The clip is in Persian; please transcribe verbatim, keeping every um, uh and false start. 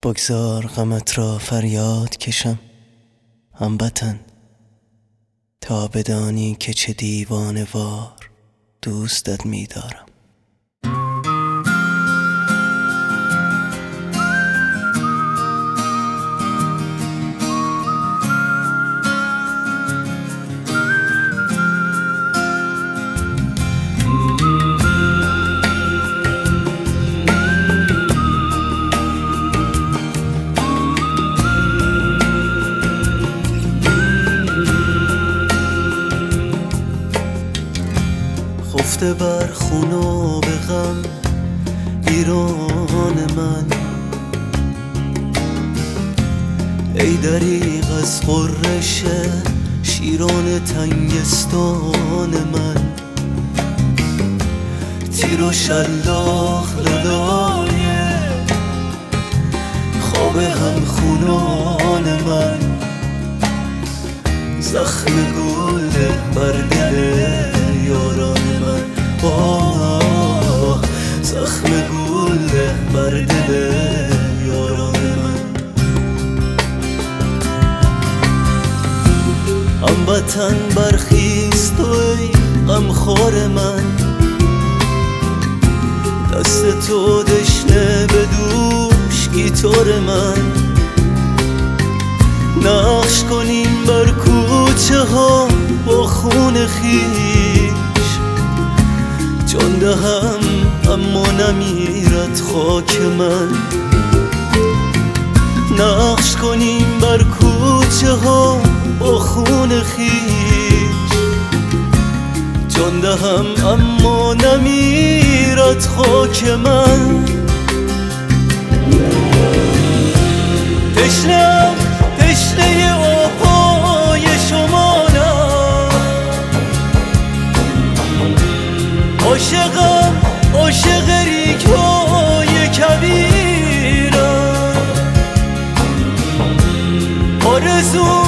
بگذار غمت را فریاد کشم هموطن، تا بدانی که چه دیوانه وار دوستت می‌دارم. خفته بر خون و به غم ایران من، ای دریغ از غرش شیران تنگستان من. تیر و شلاق لالای خواب هم خونان من، زخم گل بر دل یاران من. آه زخم گل بر دل یاران من. هموطن برخیز تو ای غمخوار من، دست تو دشنه به دوش گیتار من. نقش کنیم بر کوچه ها با خون خیش، جان دهم اما نمیرد خاک من. نقش کنیم بر کوچه ها با خون خیش، جان دهم اما نمیرد خاک من. تشنه‌ام تشنه آب‌های شمالم، عاشقم عاشق ریگ‌های کویرم. آرزو